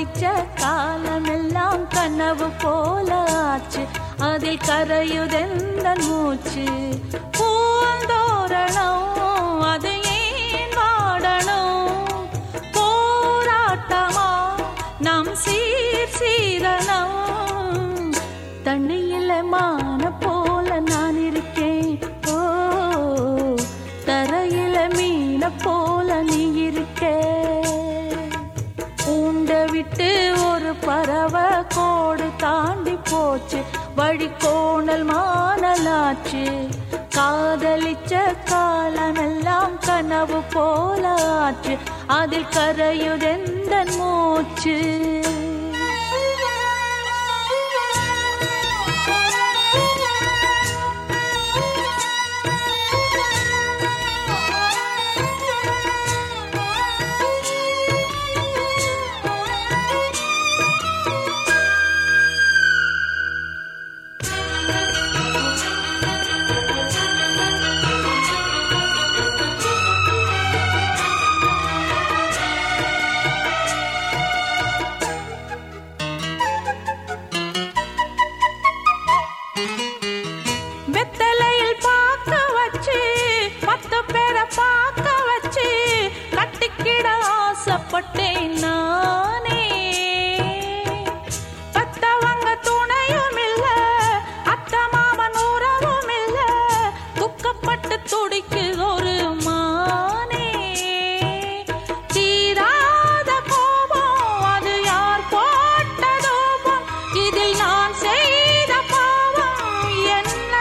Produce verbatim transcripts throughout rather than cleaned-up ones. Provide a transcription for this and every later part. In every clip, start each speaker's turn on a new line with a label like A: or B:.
A: காதலிச்ச காலமெல்லாம் கனவு போல ஆச்சு, அதில் கரையுதெந்த மூச்சு. பூந்தோரணம் அது ஏன் வாடணும், போராட்டமா நம் சீர் சீரணம். தண்ணியில மான போல நான் இருக்கேன், ஓ தரையில மீன போல நீ இருக்க. உண்டை விட்டு ஒரு பறவை கோடு தாண்டி போச்சு, வழி கோணல் மானலாச்சு. காதலிச்ச காலமெல்லாம் கனவு போல ஆச்சு, அதில் கரையுதெந்த மூச்சு. வெத்தலையில் பார்க்க வச்சு பத்து பேரை பார்க்க வச்சு கட்டிக்கிட ஆசைப்பட்டேன் நானே. பத்தவங்க துணையும் இல்ல, அத்த மாமன் உறவும் இல்ல, துக்கப்பட்டு துடிக்கு ஒரு மானே. தீராத கோபம் அது யார் போட்ட தூபம், இதில் நான் செய்த பாவம் என்ன.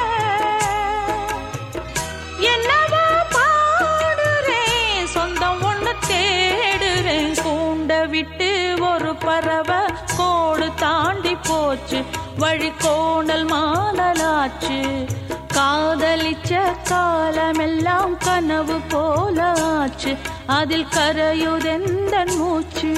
A: என்னவோ பாடுறேன், சொந்தம் ஒண்ணு தேடுறேன். கூண்ட விட்டு ஒரு பறவை கோடு தாண்டி போச்சு, வழி கோணல் மானலாச்சு. காதலிச்ச காலமெல்லாம் கனவு போல ஆச்சு, அதில் கரையுதெந்த மூச்சு.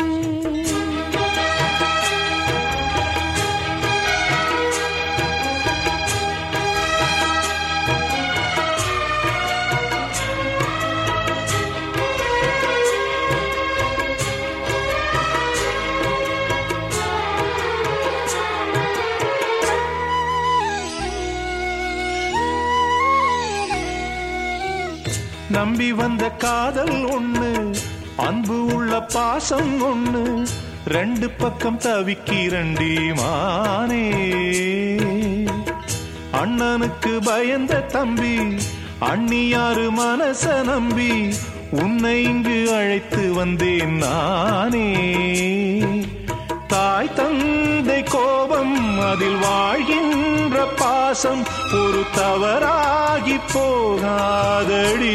B: நம்பி வந்த காதல் ஒண்ணு, அன்பு உள்ள பாசம் ஒண்ணு, ரெண்டு பக்கம் தவிக்கிறண்டி மானே. அண்ணனுக்கு பயந்த தம்பி, அண்ணியாரு மனச நம்பி, உன்னை இங்கு அழைத்து வந்தேன் நானே. தாய் தந்தை கோபம் அதில் வாழ்கின்ற பாசம் ஒரு தவறாகி போகாதடி.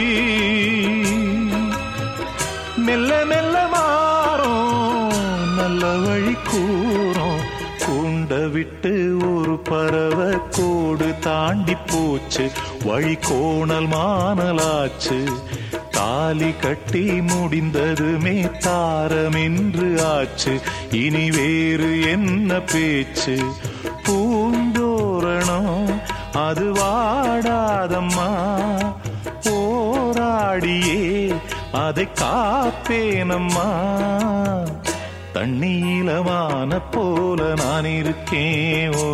B: மெல்ல மெல்ல மாறும் நல்ல வழி கூறும், கூண்ட விட்டு ஒரு பறவை கோடு தாண்டி போச்சு, வழி கோணல் மானலாச்சு. தாலி கட்டி முடிந்ததுமே தாரம் என்று ஆச்சு, இனி வேறு என்ன பேச்சு. பூந்தோரணம் அது வாடாதம்மா, போராடியே அதை காப்பேனம்மா. தண்ணீலமான போல நான் இருக்கேன், ஓ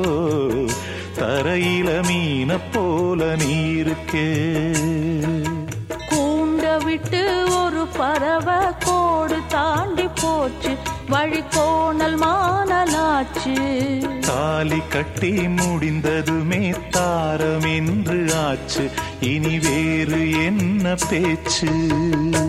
B: தரையில மீன போல நீ இருக்கே.
A: விட்டு ஒரு பறவை கோடு தாண்டி போச்சு, வழி கோணல் மானலாச்சு.
B: தாலி கட்டி முடிந்ததுமே தாரம் என்று ஆச்சு, இனி வேறு என்ன பேச்சு.